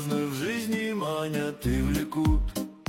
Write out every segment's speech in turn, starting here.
звезды в жизни манят и влекут.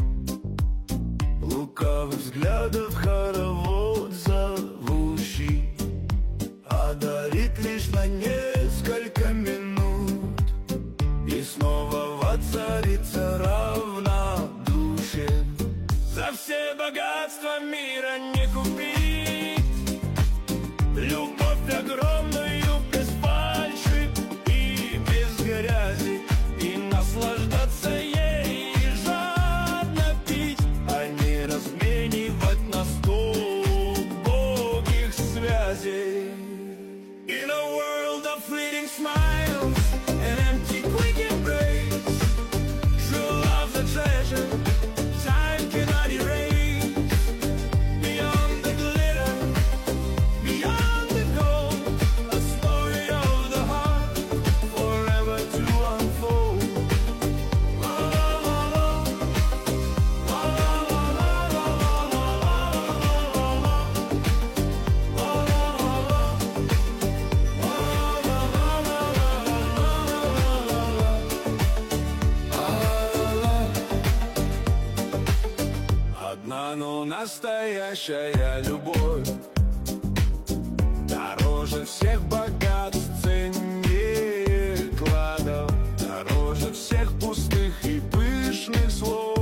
Лукавых взглядов хоровод зовущий одарит лишь на несколько минут, и снова воцарится равнодушие. За все богатства мира не купить любовь огромную без фальши и без грязи, и наслаждаться ей, и жадно пить, а не разменивать на стол убогих связей. In a world of fleeting smiles and empty quick embrace, true love's a treasure time cannot erase. Beyond the glitter, beyond the gold, a story of the heart forever to unfold. La la la la, la la la la, la la la la. Одна, но настоящая любовь дороже всех богатств, ценнее кладов, дороже всех пустых и пышных слов.